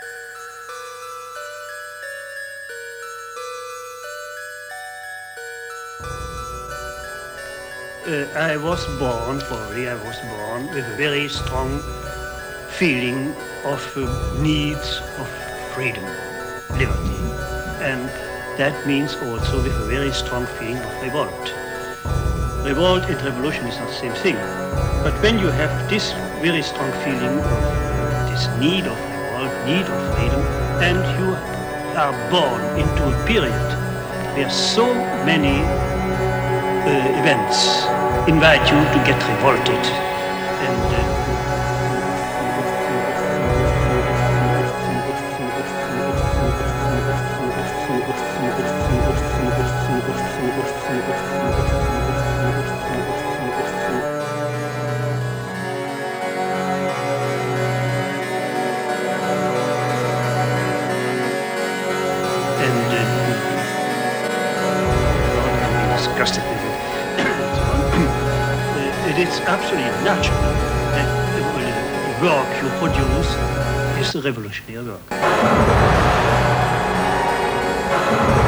I was born with a very strong feeling of needs of freedom, liberty. And that means also with a very strong feeling of revolt. Revolt and revolution is not the same thing. But when you have this very strong feeling of this need of revolt, need of freedom, and you are born into a period where so many events invite you to get revolted. Disgusted with it. It's absolutely natural that the work you produce is a revolutionary work.